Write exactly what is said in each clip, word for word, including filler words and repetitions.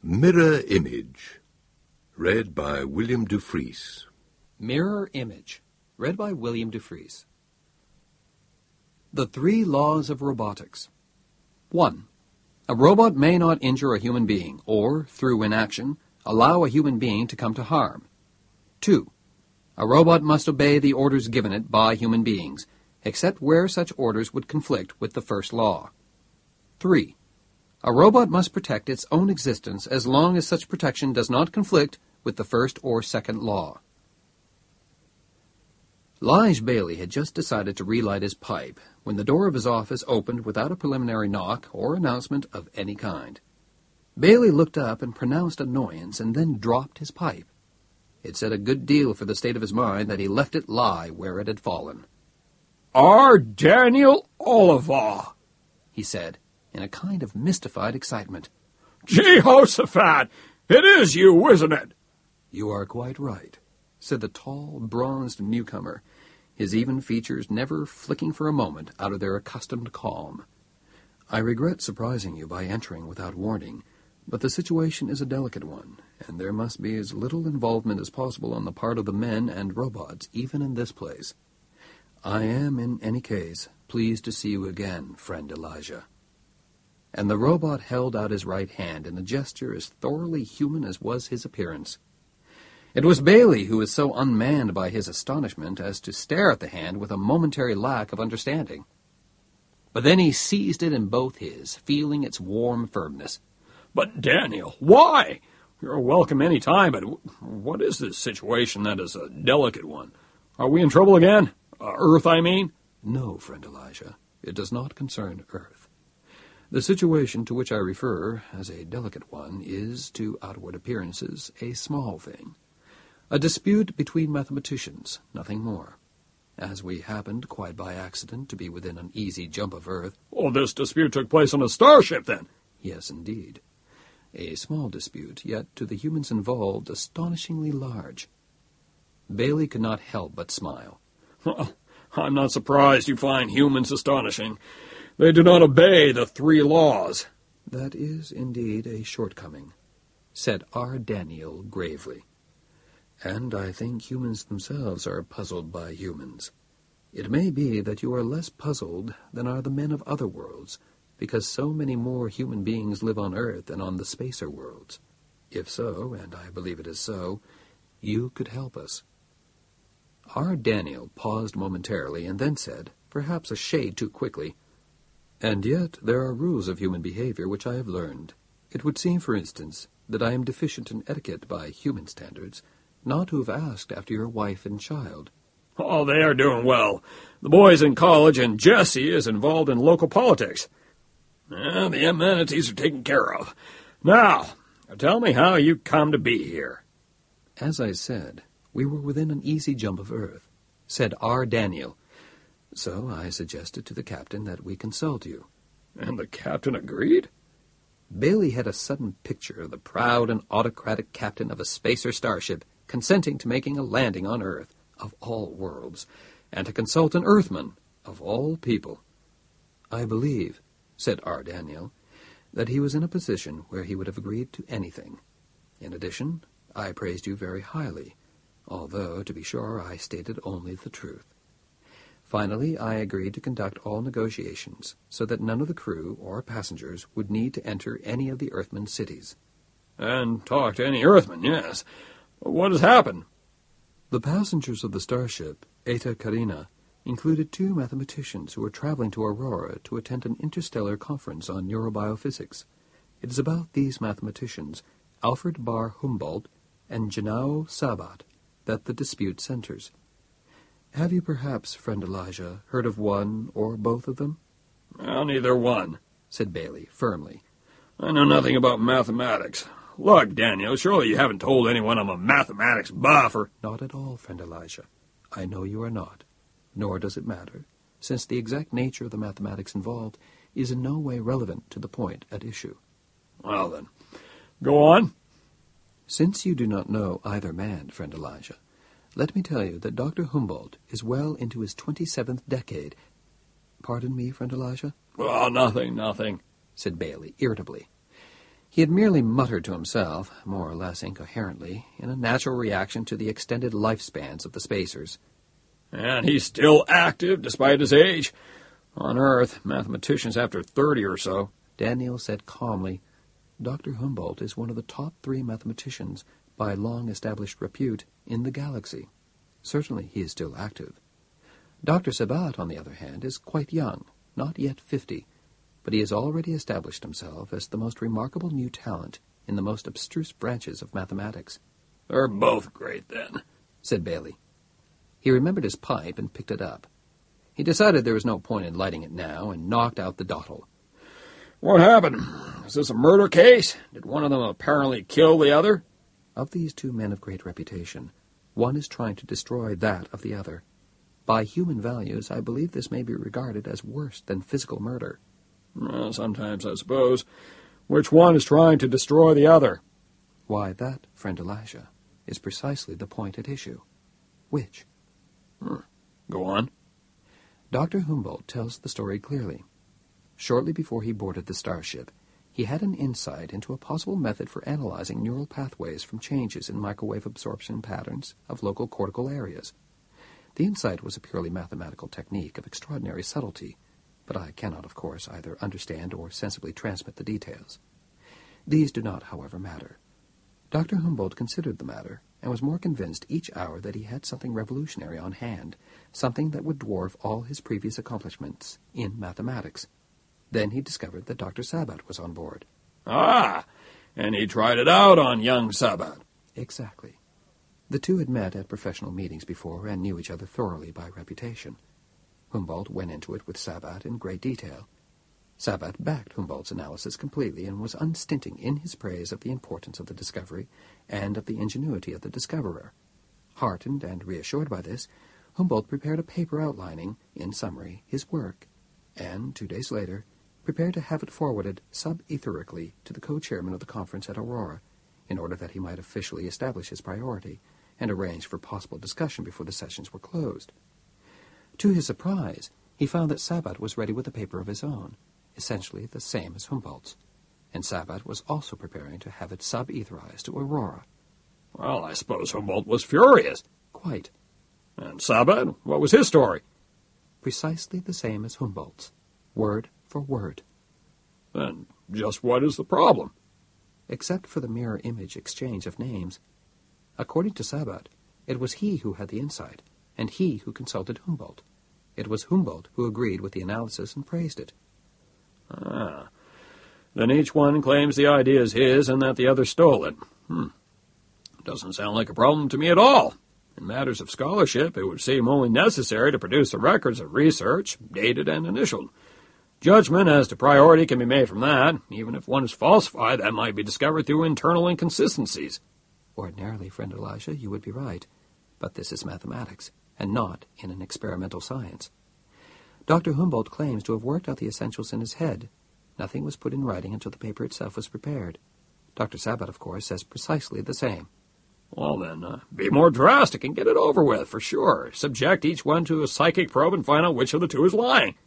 Mirror Image, read by William Dufris. Mirror Image, read by William Dufris. The Three Laws of Robotics. one. A robot may not injure a human being, or, through inaction, allow a human being to come to harm. two. A robot must obey the orders given it by human beings, except where such orders would conflict with the first law. three. A robot must protect its own existence as long as such protection does not conflict with the first or second law. Lige Bailey had just decided to relight his pipe when the door of his office opened without a preliminary knock or announcement of any kind. Bailey looked up in pronounced annoyance and then dropped his pipe. It said a good deal for the state of his mind that he left it lie where it had fallen. "R. Daniel Oliver," he said, in a kind of mystified excitement. "Jehoshaphat, it is you, isn't it?" "You are quite right," said the tall, bronzed newcomer, his even features never flicking for a moment out of their accustomed calm. "I regret surprising you by entering without warning, but the situation is a delicate one, and there must be as little involvement as possible on the part of the men and robots, even in this place. I am, in any case, pleased to see you again, friend Elijah." And the robot held out his right hand in a gesture as thoroughly human as was his appearance. It was Bailey who was so unmanned by his astonishment as to stare at the hand with a momentary lack of understanding. But then he seized it in both his, feeling its warm firmness. "But, Daniel, why? You're welcome any time, but what is this situation that is a delicate one? Are we in trouble again? Uh, Earth, I mean?" "No, friend Elijah, it does not concern Earth. The situation to which I refer as a delicate one is, to outward appearances, a small thing. A dispute between mathematicians, nothing more. As we happened, quite by accident, to be within an easy jump of Earth—" "Oh, this dispute took place on a starship, then?" "Yes, indeed. A small dispute, yet to the humans involved astonishingly large." Bailey could not help but smile. "Well, I'm not surprised you find humans astonishing. They do not obey the three laws." "That is indeed a shortcoming," said R. Daniel gravely. "And I think humans themselves are puzzled by humans. It may be that you are less puzzled than are the men of other worlds, because so many more human beings live on Earth than on the spacer worlds. If so, and I believe it is so, you could help us." R. Daniel paused momentarily and then said, perhaps a shade too quickly, "And yet there are rules of human behavior which I have learned. It would seem, for instance, that I am deficient in etiquette by human standards, not to have asked after your wife and child." "Oh, they are doing well. The boy's in college, and Jesse is involved in local politics. Well, the amenities are taken care of. Now, tell me how you come to be here." "As I said, we were within an easy jump of Earth," said R. Daniel. "So I suggested to the captain that we consult you." "And the captain agreed?" Bailey had a sudden picture of the proud and autocratic captain of a spacer starship consenting to making a landing on Earth, of all worlds, and to consult an Earthman, of all people. "I believe," said R. Daniel, "that he was in a position where he would have agreed to anything. In addition, I praised you very highly, although, to be sure, I stated only the truth. Finally, I agreed to conduct all negotiations so that none of the crew or passengers would need to enter any of the Earthmen's cities." "And talk to any Earthman, yes. What has happened?" "The passengers of the starship, Eta Carina, included two mathematicians who were traveling to Aurora to attend an interstellar conference on neurobiophysics. It is about these mathematicians, Alfred Bar Humboldt and Janao Sabat, that the dispute centers. Have you perhaps, friend Elijah, heard of one or both of them?" "Well, neither one," said Bailey firmly. "I know nothing about mathematics. Look, Daniel, surely you haven't told anyone I'm a mathematics buff or—" "Not at all, friend Elijah. I know you are not. Nor does it matter, since the exact nature of the mathematics involved is in no way relevant to the point at issue." "Well, then, go on." "Since you do not know either man, friend Elijah, let me tell you that Doctor Humboldt is well into his twenty-seventh decade—" "Pardon me, friend Elijah?" "Well, nothing, nothing," said Bailey irritably. He had merely muttered to himself, more or less incoherently, in a natural reaction to the extended lifespans of the spacers. And he's still active, despite his age. On Earth, mathematicians after thirty or so. Daniel said calmly, Doctor Humboldt is one of the top three mathematicians, by long-established repute, in the galaxy. Certainly he is still active. Doctor Sabat, on the other hand, is quite young, not yet fifty, but he has already established himself as the most remarkable new talent in the most abstruse branches of mathematics. They're both great, then, said Bailey. He remembered his pipe and picked it up. He decided there was no point in lighting it now and knocked out the dottle. What happened? Is this a murder case? Did one of them apparently kill the other? Of these two men of great reputation, one is trying to destroy that of the other. By human values, I believe this may be regarded as worse than physical murder. Well, sometimes, I suppose. Which one is trying to destroy the other? Why, that, friend Elijah, is precisely the point at issue. Which? Hmm. Go on. Doctor Humboldt tells the story clearly. Shortly before he boarded the starship, he had an insight into a possible method for analyzing neural pathways from changes in microwave absorption patterns of local cortical areas. The insight was a purely mathematical technique of extraordinary subtlety, but I cannot, of course, either understand or sensibly transmit the details. These do not, however, matter. Doctor Humboldt considered the matter, and was more convinced each hour that he had something revolutionary on hand, something that would dwarf all his previous accomplishments in mathematics. Then he discovered that Doctor Sabat was on board. Ah, and he tried it out on young Sabat. Exactly. The two had met at professional meetings before and knew each other thoroughly by reputation. Humboldt went into it with Sabat in great detail. Sabat backed Humboldt's analysis completely and was unstinting in his praise of the importance of the discovery and of the ingenuity of the discoverer. Heartened and reassured by this, Humboldt prepared a paper outlining, in summary, his work, and, two days later, prepared to have it forwarded sub-etherically to the co-chairman of the conference at Aurora, in order that he might officially establish his priority and arrange for possible discussion before the sessions were closed. To his surprise, he found that Sabat was ready with a paper of his own, essentially the same as Humboldt's, and Sabat was also preparing to have it sub-etherized to Aurora. Well, I suppose Humboldt was furious. Quite. And Sabat, what was his story? Precisely the same as Humboldt's, word for word. Then just what is the problem? Except for the mirror image exchange of names. According to Sabat, it was he who had the insight, and he who consulted Humboldt. It was Humboldt who agreed with the analysis and praised it. Ah. Then each one claims the idea is his and that the other stole it. Hmm. Doesn't sound like a problem to me at all. In matters of scholarship, it would seem only necessary to produce the records of research, dated and initialed. Judgment as to priority can be made from that. Even if one is falsified, that might be discovered through internal inconsistencies. Ordinarily, friend Elijah, you would be right. But this is mathematics, and not in an experimental science. Doctor Humboldt claims to have worked out the essentials in his head. Nothing was put in writing until the paper itself was prepared. Doctor Sabat, of course, says precisely the same. Well, then, uh, be more drastic and get it over with, for sure. Subject each one to a psychic probe and find out which of the two is lying.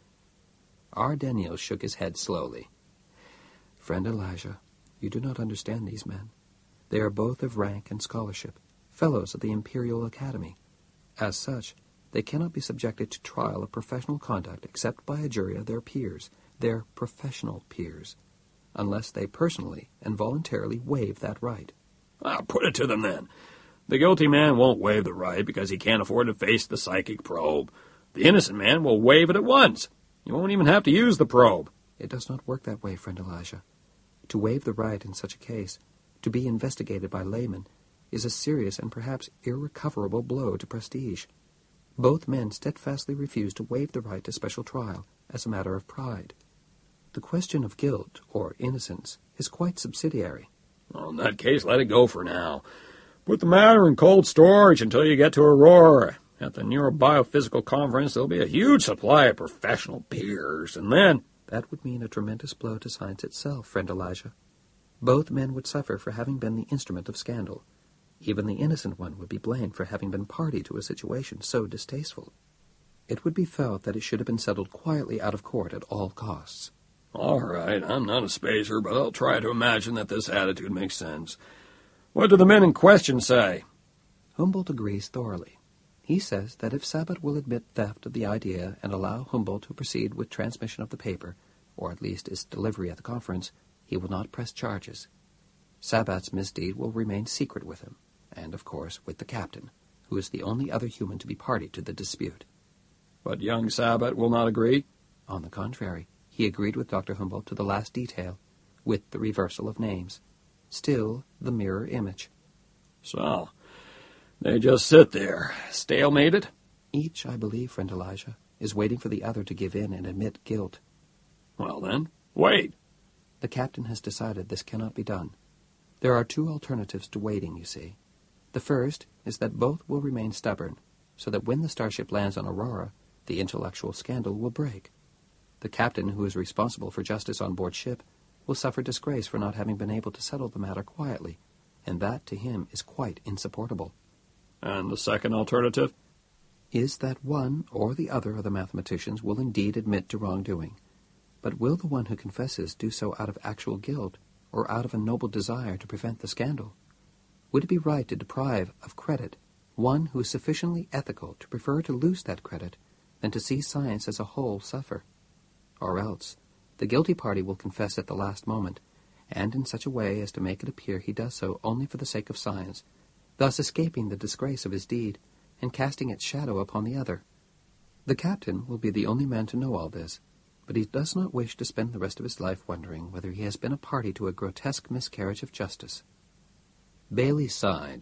R. Daniel shook his head slowly. Friend Elijah, you do not understand these men. They are both of rank and scholarship, fellows of the Imperial Academy. As such, they cannot be subjected to trial of professional conduct except by a jury of their peers, their professional peers, unless they personally and voluntarily waive that right. Ah, put it to them, then. The guilty man won't waive the right because he can't afford to face the psychic probe. The innocent man will waive it at once. You won't even have to use the probe. It does not work that way, friend Elijah. To waive the right in such a case, to be investigated by laymen, is a serious and perhaps irrecoverable blow to prestige. Both men steadfastly refuse to waive the right to special trial as a matter of pride. The question of guilt or innocence is quite subsidiary. Well, in that case, let it go for now. Put the matter in cold storage until you get to Aurora. At the Neurobiophysical Conference, there'll be a huge supply of professional peers, and then... That would mean a tremendous blow to science itself, friend Elijah. Both men would suffer for having been the instrument of scandal. Even the innocent one would be blamed for having been party to a situation so distasteful. It would be felt that it should have been settled quietly out of court at all costs. All right, I'm not a spacer, but I'll try to imagine that this attitude makes sense. What do the men in question say? Humboldt agrees thoroughly. He says that if Sabat will admit theft of the idea and allow Humboldt to proceed with transmission of the paper, or at least its delivery at the conference, he will not press charges. Sabat's misdeed will remain secret with him, and, of course, with the captain, who is the only other human to be party to the dispute. But young Sabat will not agree? On the contrary, he agreed with Doctor Humboldt to the last detail, with the reversal of names. Still the mirror image. So, they just sit there, stalemated? Each, I believe, friend Elijah, is waiting for the other to give in and admit guilt. Well then, wait. The captain has decided this cannot be done. There are two alternatives to waiting, you see. The first is that both will remain stubborn, so that when the starship lands on Aurora, the intellectual scandal will break. The captain, who is responsible for justice on board ship, will suffer disgrace for not having been able to settle the matter quietly, and that to him is quite insupportable. And the second alternative? Is that one or the other of the mathematicians will indeed admit to wrongdoing. But will the one who confesses do so out of actual guilt, or out of a noble desire to prevent the scandal? Would it be right to deprive of credit one who is sufficiently ethical to prefer to lose that credit than to see science as a whole suffer? Or else, the guilty party will confess at the last moment, and in such a way as to make it appear he does so only for the sake of science, thus escaping the disgrace of his deed, and casting its shadow upon the other. The captain will be the only man to know all this, but he does not wish to spend the rest of his life wondering whether he has been a party to a grotesque miscarriage of justice. Bailey sighed.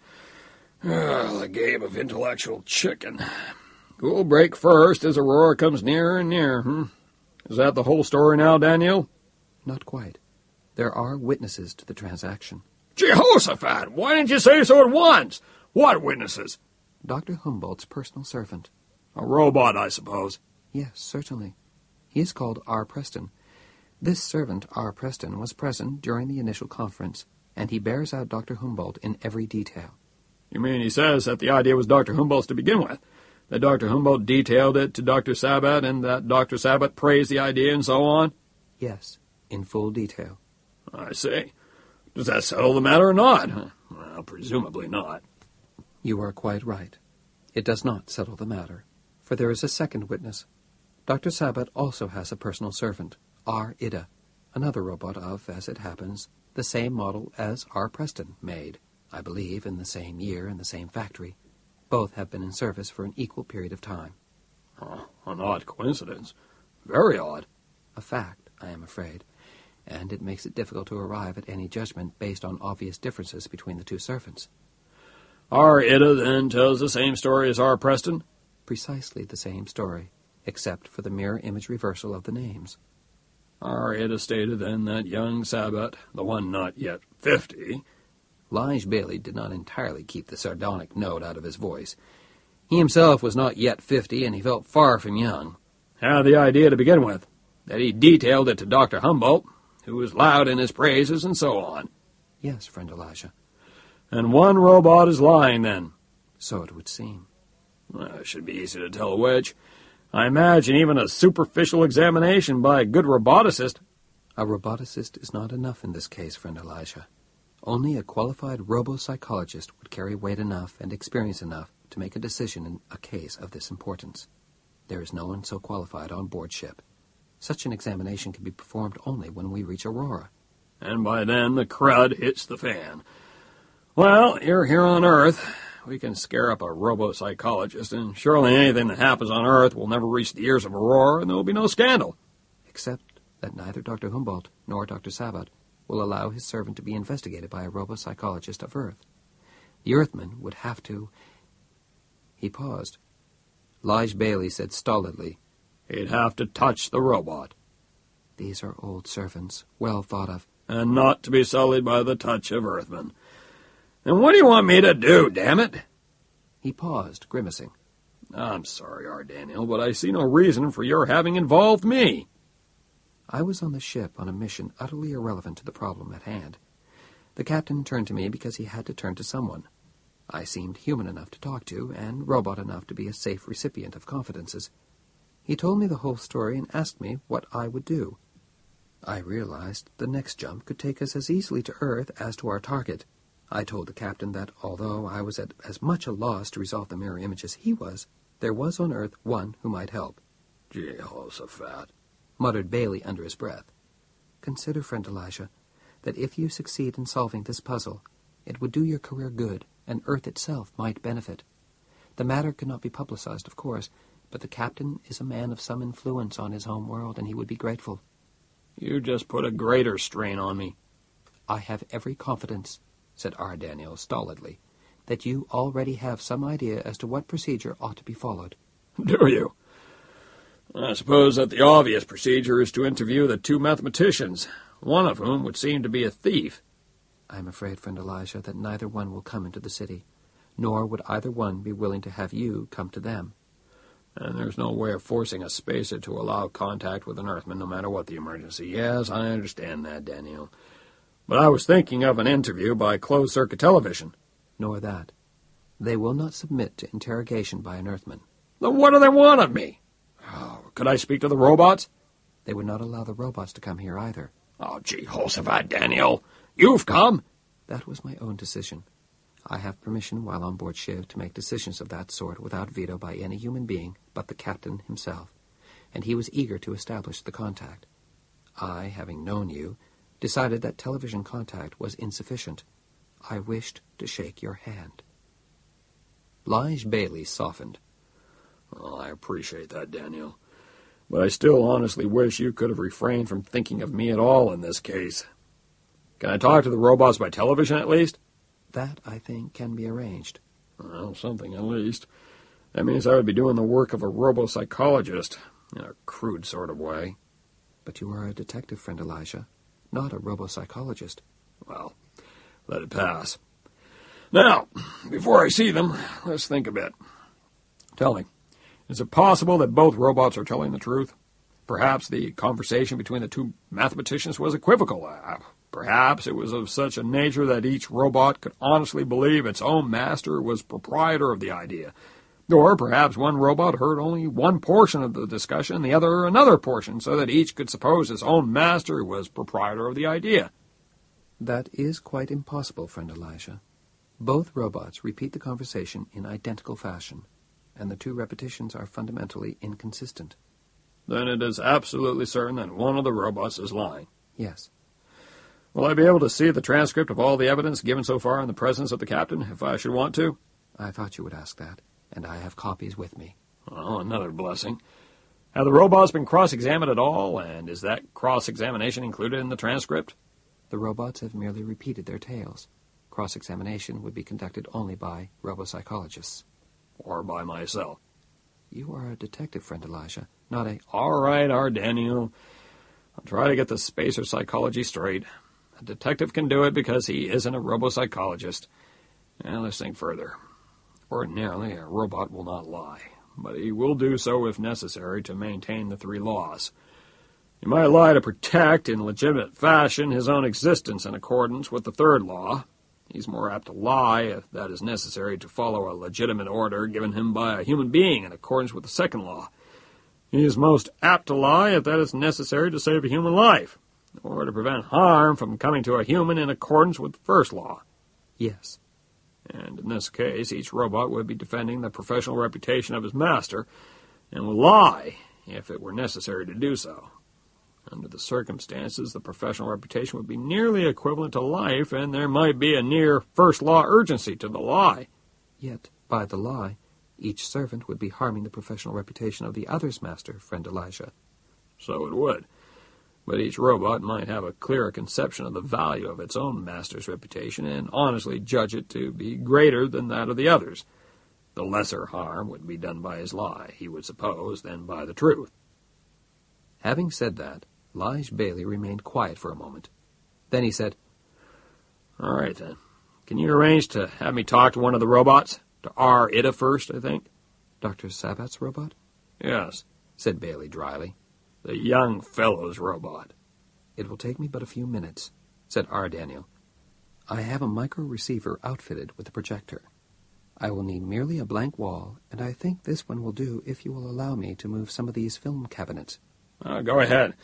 Ah, the game of intellectual chicken. Who'll break first as Aurora comes nearer and nearer, hmm? Is that the whole story now, Daniel? Not quite. There are witnesses to the transaction. Jehoshaphat, why didn't you say so at once? What witnesses? Doctor Humboldt's personal servant. A robot, I suppose. Yes, certainly. He is called R. Preston. This servant, R. Preston, was present during the initial conference, and he bears out Doctor Humboldt in every detail. You mean he says that the idea was Doctor Humboldt's to begin with? That Doctor Humboldt detailed it to Doctor Sabat, and that Doctor Sabat praised the idea and so on? Yes, in full detail. I see. Does that settle the matter or not? Well, presumably not. You are quite right. It does not settle the matter, for there is a second witness. Doctor Sabat also has a personal servant, R. Ida, another robot of, as it happens, the same model as R. Preston made, I believe, in the same year in the same factory. Both have been in service for an equal period of time. Oh, an odd coincidence. Very odd. A fact, I am afraid, and it makes it difficult to arrive at any judgment based on obvious differences between the two servants. R. Ida, then, tells the same story as R. Preston? Precisely the same story, except for the mirror image reversal of the names. R. Ida stated, then, that young Sabat, the one not yet fifty... Lige Bailey did not entirely keep the sardonic note out of his voice. He himself was not yet fifty, and he felt far from young. Had the idea to begin with, that he detailed it to Doctor Humboldt, who was loud in his praises, and so on. Yes, friend Elijah. And one robot is lying, then? So it would seem. Well, it should be easy to tell which. I imagine even a superficial examination by a good roboticist... A roboticist is not enough in this case, friend Elijah. Only a qualified robo-psychologist would carry weight enough and experience enough to make a decision in a case of this importance. There is no one so qualified on board ship. Such an examination can be performed only when we reach Aurora. And by then the crud hits the fan. Well, you're here on Earth. We can scare up a robo-psychologist, and surely anything that happens on Earth will never reach the ears of Aurora, and there will be no scandal. Except that neither Doctor Humboldt nor Doctor Sabat will allow his servant to be investigated by a robo-psychologist of Earth. The Earthman would have to... He paused. Lige Bailey said stolidly, He'd have to touch the robot. These are old servants, well thought of. And not to be sullied by the touch of Earthmen. And what do you want me to do, damn it? He paused, grimacing. I'm sorry, R. Daniel, but I see no reason for your having involved me. I was on the ship on a mission utterly irrelevant to the problem at hand. The captain turned to me because he had to turn to someone. I seemed human enough to talk to, and robot enough to be a safe recipient of confidences. He told me the whole story and asked me what I would do. I realized the next jump could take us as easily to Earth as to our target. I told the captain that, although I was at as much a loss to resolve the mirror image as he was, there was on Earth one who might help. Jehoshaphat, muttered Bailey under his breath. Consider, friend Elijah, that if you succeed in solving this puzzle, it would do your career good, and Earth itself might benefit. The matter cannot be publicized, of course, but the captain is a man of some influence on his home world, and he would be grateful. You just put a greater strain on me. I have every confidence, said R. Daniel stolidly, that you already have some idea as to what procedure ought to be followed. Do you? I suppose that the obvious procedure is to interview the two mathematicians, one of whom would seem to be a thief. I am afraid, friend Elijah, that neither one will come into the city, nor would either one be willing to have you come to them. And there's no way of forcing a spacer to allow contact with an Earthman, no matter what the emergency. Yes, I understand that, Daniel. But I was thinking of an interview by closed-circuit television. Nor that. They will not submit to interrogation by an Earthman. Then what do they want of me? Oh, could I speak to the robots? They would not allow the robots to come here either. Oh, Jehoshaphat, Daniel, you've come. That was my own decision. I have permission while on board Shiv to make decisions of that sort without veto by any human being but the captain himself, and he was eager to establish the contact. I, having known you, decided that television contact was insufficient. I wished to shake your hand. Lige Bailey softened. Oh, I appreciate that, Daniel. But I still honestly wish you could have refrained from thinking of me at all in this case. Can I talk to the robots by television at least? That, I think, can be arranged. Well, something at least. That means I would be doing the work of a robo-psychologist, in a crude sort of way. But you are a detective, friend Elijah, not a robo-psychologist. Well, let it pass. Now, before I see them, let's think a bit. Tell me, is it possible that both robots are telling the truth? Perhaps the conversation between the two mathematicians was equivocal. Uh, perhaps it was of such a nature that each robot could honestly believe its own master was proprietor of the idea. Or perhaps one robot heard only one portion of the discussion, the other another portion, so that each could suppose his own master was proprietor of the idea. That is quite impossible, friend Elijah. Both robots repeat the conversation in identical fashion, and the two repetitions are fundamentally inconsistent. Then it is absolutely certain that one of the robots is lying. Yes. Will I be able to see the transcript of all the evidence given so far in the presence of the captain, if I should want to? I thought you would ask that, and I have copies with me. Well, another blessing. Have the robots been cross-examined at all, and is that cross-examination included in the transcript? The robots have merely repeated their tales. Cross-examination would be conducted only by robo-psychologists. Or by myself. You are a detective, friend Elijah, not a... All right, our Daniel. I'll try to get the spacer psychology straight. A detective can do it because he isn't a robo-psychologist. Now let's think further. Ordinarily, a robot will not lie, but he will do so if necessary to maintain the three laws. He might lie to protect, in legitimate fashion, his own existence in accordance with the third law. He's more apt to lie if that is necessary to follow a legitimate order given him by a human being in accordance with the second law. He is most apt to lie if that is necessary to save a human life, or to prevent harm from coming to a human in accordance with the first law. Yes. And in this case, each robot would be defending the professional reputation of his master, and would lie if it were necessary to do so. Under the circumstances, the professional reputation would be nearly equivalent to life, and there might be a near first-law urgency to the lie. Yet, by the lie, each servant would be harming the professional reputation of the other's master, friend Elijah. So it would. But each robot might have a clearer conception of the value of its own master's reputation and honestly judge it to be greater than that of the others. The lesser harm would be done by his lie, he would suppose, than by the truth. Having said that, Lige Bailey remained quiet for a moment. Then he said, All right, then. Can you arrange to have me talk to one of the robots? To R. Ida first, I think. Doctor Sabat's robot? Yes, said Bailey dryly. The young fellow's robot. It will take me but a few minutes, said R. Daniel. I have a micro-receiver outfitted with a projector. I will need merely a blank wall, and I think this one will do if you will allow me to move some of these film cabinets. Uh, go ahead.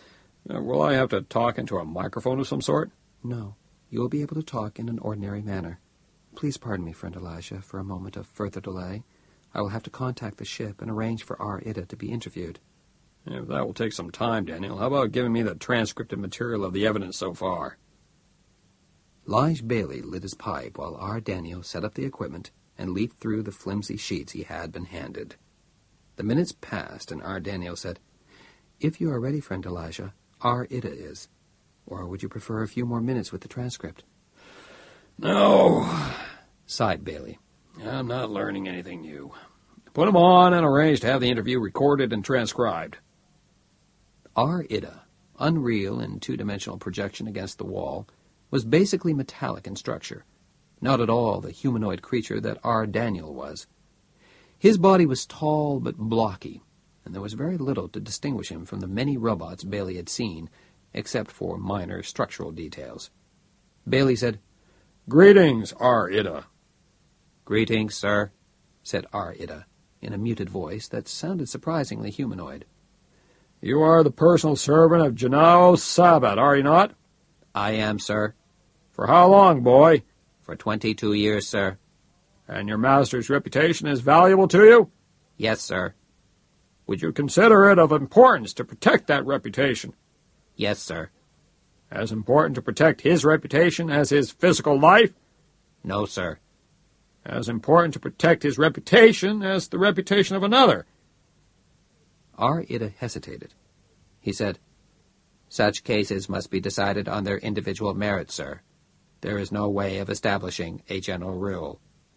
Uh, will I have to talk into a microphone of some sort? No, you will be able to talk in an ordinary manner. Please pardon me, friend Elijah, for a moment of further delay. I will have to contact the ship and arrange for R. Ida to be interviewed. If that will take some time, Daniel, how about giving me the transcripted material of the evidence so far? Lige Bailey lit his pipe while R. Daniel set up the equipment and leafed through the flimsy sheets he had been handed. The minutes passed, and R. Daniel said, "If you are ready, friend Elijah, R. Ida is. Or would you prefer a few more minutes with the transcript?" "No," sighed Bailey. "I'm not learning anything new. Put him on and arrange to have the interview recorded and transcribed." R. Ida, unreal in two-dimensional projection against the wall, was basically metallic in structure, not at all the humanoid creature that R. Daniel was. His body was tall but blocky, and there was very little to distinguish him from the many robots Bailey had seen, except for minor structural details. Bailey said, "Greetings, R. Ida." "Greetings, sir," said R. Ida, in a muted voice that sounded surprisingly humanoid. "You are the personal servant of Janao Sabat, are you not?" "I am, sir." "For how long, boy?" "For twenty-two years, sir." "And your master's reputation is valuable to you?" "Yes, sir." "Would you consider it of importance to protect that reputation?" "Yes, sir." "As important to protect his reputation as his physical life?" "No, sir." "As important to protect his reputation as the reputation of another?" R. Ida hesitated. He said, "Such cases must be decided on their individual merits, sir. There is no way of establishing a general rule."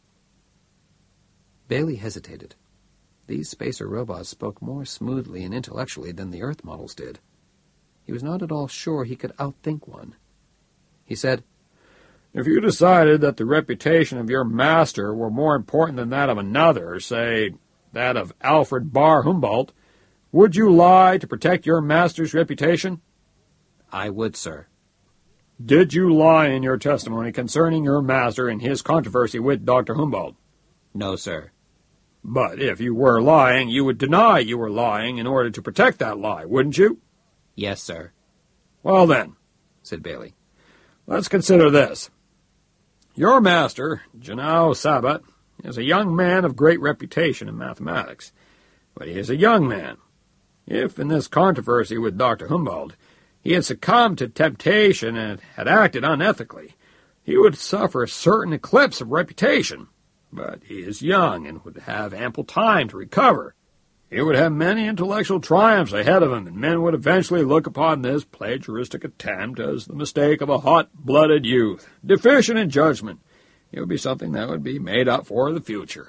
Bailey hesitated. These spacer robots spoke more smoothly and intellectually than the Earth models did. He was not at all sure he could outthink one. He said, "If you decided that the reputation of your master were more important than that of another, say, that of Alfred Barr Humboldt, would you lie to protect your master's reputation?" "I would, sir." "Did you lie in your testimony concerning your master and his controversy with Doctor Humboldt?" "No, sir." "But if you were lying, you would deny you were lying in order to protect that lie, wouldn't you?" "Yes, sir." "Well then," said Bailey, "let's consider this. Your master, Janao Sabat, is a young man of great reputation in mathematics, but he is a young man. If in this controversy with Doctor Humboldt he had succumbed to temptation and had acted unethically, he would suffer a certain eclipse of reputation. But he is young and would have ample time to recover. He would have many intellectual triumphs ahead of him, and men would eventually look upon this plagiaristic attempt as the mistake of a hot-blooded youth, deficient in judgment. It would be something that would be made up for in the future.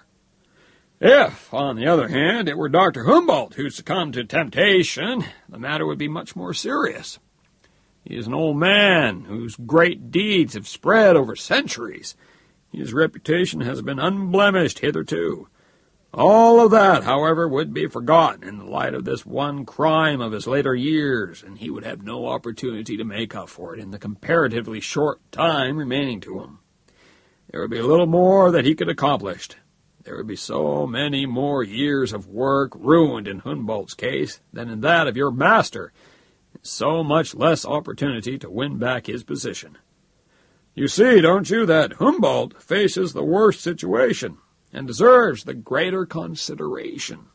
If, on the other hand, it were Doctor Humboldt who succumbed to temptation, the matter would be much more serious. He is an old man whose great deeds have spread over centuries. His reputation has been unblemished hitherto. All of that, however, would be forgotten in the light of this one crime of his later years, and he would have no opportunity to make up for it in the comparatively short time remaining to him. There would be little more that he could accomplish. There would be so many more years of work ruined in Humboldt's case than in that of your master, and so much less opportunity to win back his position. You see, don't you, that Humboldt faces the worst situation and deserves the greater consideration."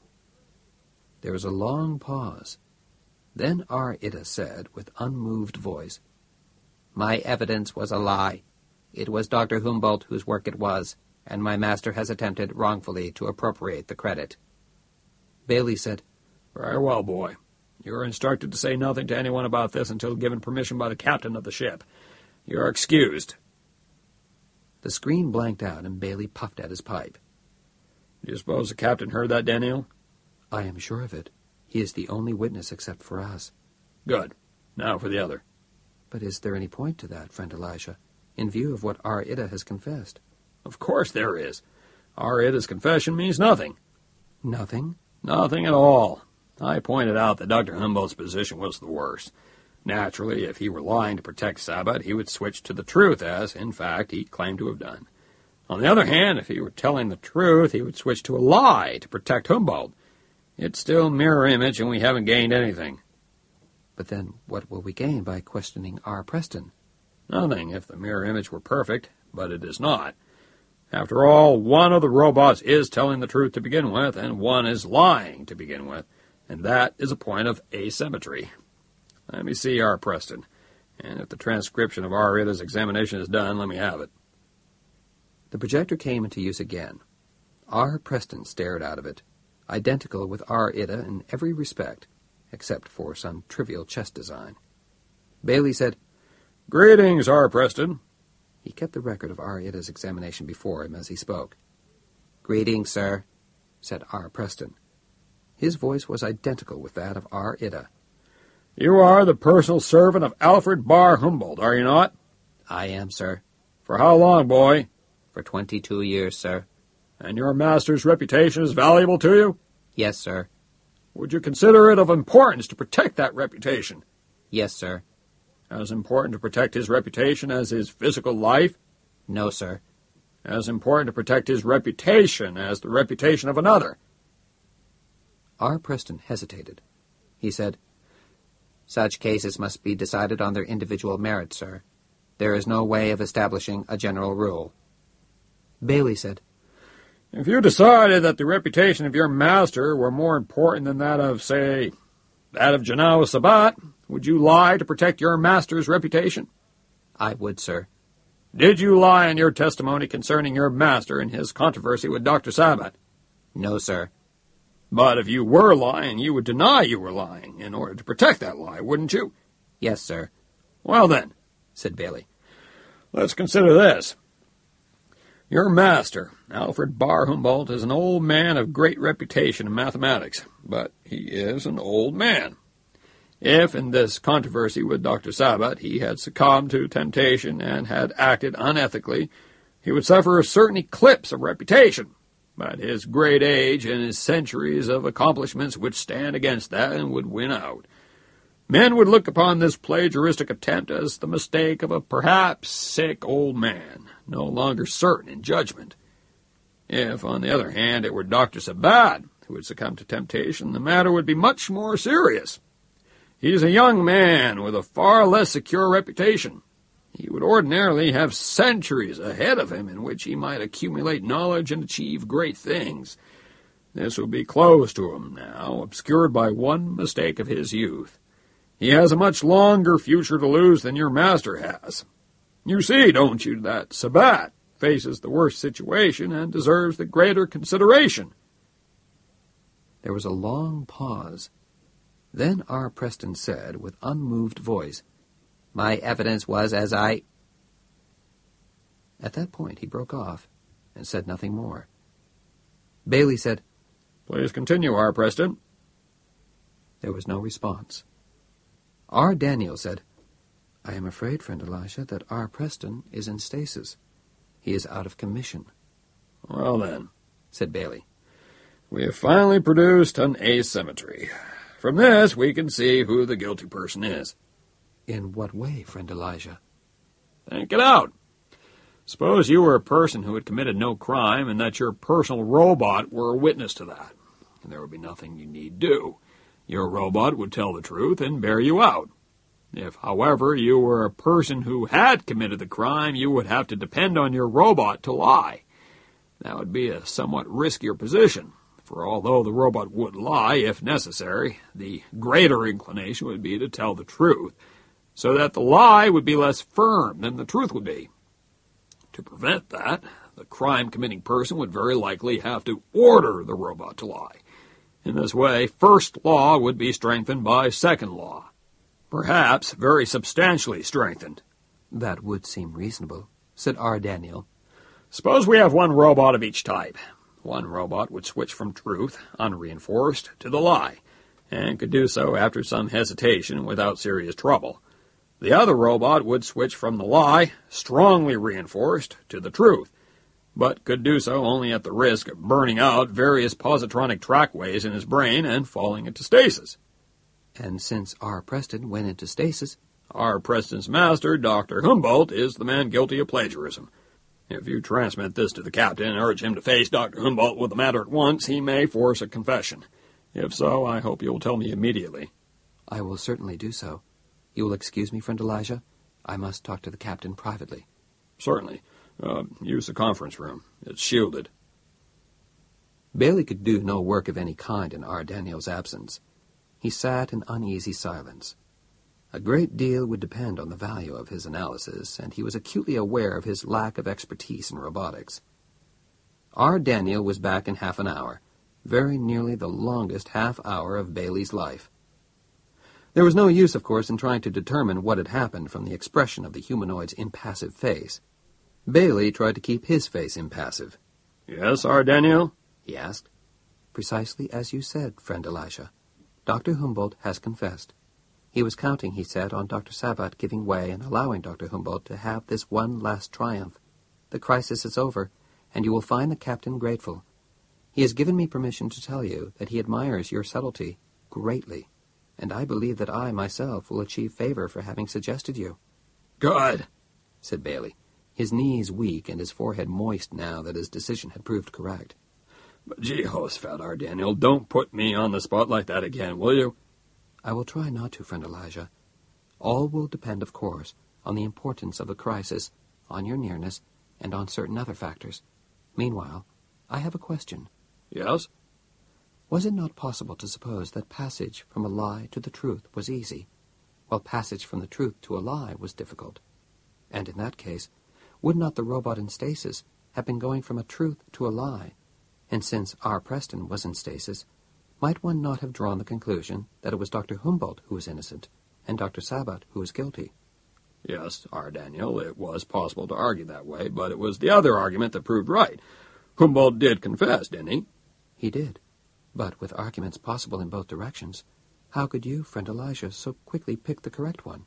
There was a long pause. Then R. Ida said, with unmoved voice, "My evidence was a lie. It was Doctor Humboldt whose work it was, and my master has attempted wrongfully to appropriate the credit." Bailey said, "Very well, boy. You are instructed to say nothing to anyone about this until given permission by the captain of the ship. You are excused." The screen blanked out, and Bailey puffed at his pipe. "Do you suppose the captain heard that, Daniel?" "I am sure of it. He is the only witness except for us." "Good. Now for the other." "But is there any point to that, friend Elijah, in view of what R. Ida has confessed?" "Of course there is. R. Ida's confession means nothing." "Nothing?" "Nothing at all. I pointed out that Doctor Humboldt's position was the worst. Naturally, if he were lying to protect Sabat, he would switch to the truth, as, in fact, he claimed to have done. On the other hand, if he were telling the truth, he would switch to a lie to protect Humboldt. It's still mirror image, and we haven't gained anything." But then what will we gain by questioning R. Preston? Nothing if the mirror image were perfect, but it is not. After all, one of the robots is telling the truth to begin with, and one is lying to begin with, and that is a point of asymmetry. Let me see R. Preston, and if the transcription of R. Ida's examination is done, let me have it. The projector came into use again. R. Preston stared out of it, identical with R. Ida in every respect, except for some trivial chest design. Bailey said, "Greetings, R. Preston." He kept the record of R. Ida's examination before him as he spoke. "Greetings, sir," said R. Preston. His voice was identical with that of R. Ida. "You are the personal servant of Alfred Barr Humboldt, are you not?" "I am, sir." "For how long, boy?" "For twenty-two years, sir." "And your master's reputation is valuable to you?" "Yes, sir." "Would you consider it of importance to protect that reputation?" "Yes, sir." "As important to protect his reputation as his physical life?" "No, sir." "As important to protect his reputation as the reputation of another?" R. Preston hesitated. He said, "Such cases must be decided on their individual merits, sir. There is no way of establishing a general rule." Bailey said, "If you decided that the reputation of your master were more important than that of, say, that of Genoa Sabat, would you lie to protect your master's reputation?" "I would, sir." "Did you lie in your testimony concerning your master and his controversy with Doctor Sabat?" "No, sir." "But if you were lying, you would deny you were lying in order to protect that lie, wouldn't you?" "Yes, sir." "Well, then," said Bailey, "let's consider this. Your master, Alfred Barr Humboldt, is an old man of great reputation in mathematics, but he is an old man. If, in this controversy with Doctor Sabat, he had succumbed to temptation and had acted unethically, he would suffer a certain eclipse of reputation. But his great age and his centuries of accomplishments would stand against that and would win out. Men would look upon this plagiaristic attempt as the mistake of a perhaps sick old man, no longer certain in judgment. If, on the other hand, it were Doctor Sabat who had succumbed to temptation, the matter would be much more serious. He is a young man with a far less secure reputation. He would ordinarily have centuries ahead of him in which he might accumulate knowledge and achieve great things. This would be closed to him now, obscured by one mistake of his youth. He has a much longer future to lose than your master has. You see, don't you, that Sabat faces the worst situation and deserves the greater consideration." There was a long pause. Then R. Preston said, with unmoved voice, "My evidence was as I—" At that point he broke off and said nothing more. Bailey said, "Please continue, R. Preston." There was no response. R. Daniel said, "I am afraid, friend Elisha, that R. Preston is in stasis. He is out of commission." "Well, then," said Bailey, "we have finally produced an asymmetry. From this we can see who the guilty person is." "In what way, friend Elijah?" "Think it out. Suppose you were a person who had committed no crime and that your personal robot were a witness to that. There would be nothing you need do. Your robot would tell the truth and bear you out. If, however, you were a person who had committed the crime, you would have to depend on your robot to lie. That would be a somewhat riskier position, for although the robot would lie if necessary, the greater inclination would be to tell the truth, so that the lie would be less firm than the truth would be. To prevent that, the crime-committing person would very likely have to order the robot to lie. In this way, first law would be strengthened by second law, perhaps very substantially strengthened." "That would seem reasonable," said R. Daniel. "Suppose we have one robot of each type. One robot would switch from truth, unreinforced, to the lie, and could do so after some hesitation without serious trouble. The other robot would switch from the lie, strongly reinforced, to the truth, but could do so only at the risk of burning out various positronic trackways in his brain and falling into stasis." "And since R. Preston went into stasis—" "R. Preston's master, Doctor Humboldt, is the man guilty of plagiarism. If you transmit this to the captain and urge him to face Doctor Humboldt with the matter at once, he may force a confession. If so, I hope you will tell me immediately." I will certainly do so. You will excuse me, friend Elijah? I must talk to the captain privately. Certainly. Uh, use the conference room. It's shielded. Bailey could do no work of any kind in R. Daniel's absence. He sat in uneasy silence. A great deal would depend on the value of his analysis, and he was acutely aware of his lack of expertise in robotics. R. Daniel was back in half an hour, very nearly the longest half hour of Bailey's life. There was no use, of course, in trying to determine what had happened from the expression of the humanoid's impassive face. Bailey tried to keep his face impassive. Yes, R. Daniel? He asked. Precisely as you said, friend Elijah. Doctor Humboldt has confessed. He was counting, he said, on Doctor Sabat giving way and allowing Doctor Humboldt to have this one last triumph. The crisis is over, and you will find the captain grateful. He has given me permission to tell you that he admires your subtlety greatly, and I believe that I, myself, will achieve favor for having suggested you. Good, said Bailey, his knees weak and his forehead moist now that his decision had proved correct. But Jehoshaphat, R. Daniel, don't put me on the spot like that again, will you? I will try not to, friend Elijah. All will depend, of course, on the importance of the crisis, on your nearness, and on certain other factors. Meanwhile, I have a question. Yes? Was it not possible to suppose that passage from a lie to the truth was easy, while passage from the truth to a lie was difficult? And in that case, would not the robot in stasis have been going from a truth to a lie? And since R. Preston was in stasis, might one not have drawn the conclusion that it was Doctor Humboldt who was innocent, and Doctor Sabat who was guilty? Yes, R. Daniel, it was possible to argue that way, but it was the other argument that proved right. Humboldt did confess, didn't he? He did. But with arguments possible in both directions, how could you, friend Elijah, so quickly pick the correct one?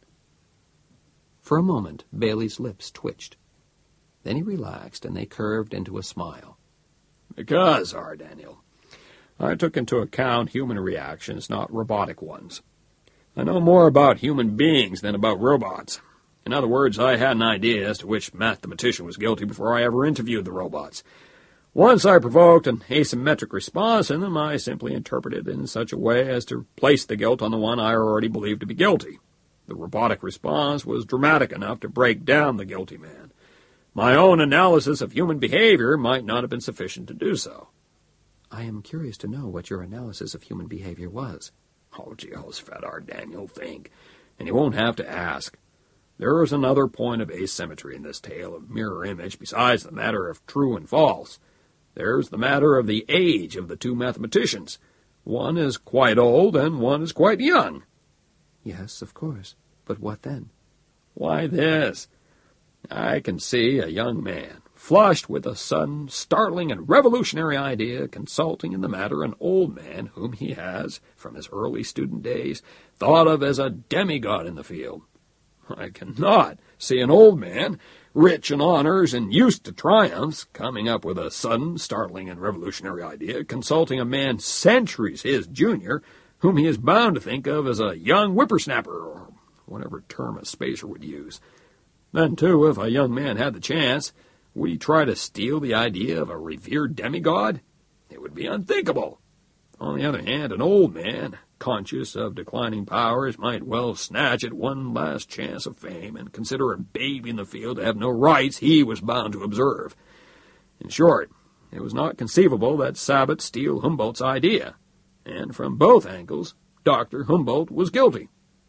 For a moment, Bailey's lips twitched. Then he relaxed, and they curved into a smile. Because, R. Daniel, I took into account human reactions, not robotic ones. I know more about human beings than about robots. In other words, I had an idea as to which mathematician was guilty before I ever interviewed the robots. Once I provoked an asymmetric response in them, I simply interpreted it in such a way as to place the guilt on the one I already believed to be guilty. The robotic response was dramatic enough to break down the guilty man. My own analysis of human behavior might not have been sufficient to do so. I am curious to know what your analysis of human behavior was. Oh, Jehoshaphat, R. Daniel, think, and you won't have to ask. There is another point of asymmetry in this tale of mirror image besides the matter of true and false. There's the matter of the age of the two mathematicians. One is quite old and one is quite young. Yes, of course. But what then? Why, this. I can see a young man, flushed with a sudden, startling, and revolutionary idea, consulting in the matter an old man whom he has, from his early student days, thought of as a demigod in the field. I cannot see an old man, rich in honors and used to triumphs, coming up with a sudden, startling, and revolutionary idea, consulting a man centuries his junior, whom he is bound to think of as a young whippersnapper, or whatever term a spacer would use. Then, too, if a young man had the chance, would he try to steal the idea of a revered demigod? It would be unthinkable. On the other hand, an old man, conscious of declining powers, might well snatch at one last chance of fame and consider a baby in the field to have no rights he was bound to observe. In short, it was not conceivable that Sabat steal Humboldt's idea, and from both angles, Doctor Humboldt was guilty.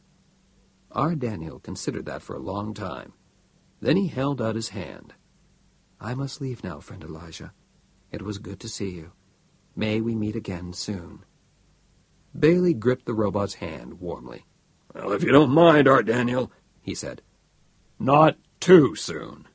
R. Daniel considered that for a long time. Then he held out his hand. I must leave now, friend Elijah. It was good to see you. May we meet again soon. Bailey gripped the robot's hand warmly. Well, if you don't mind, R. Daniel, he said, not too soon.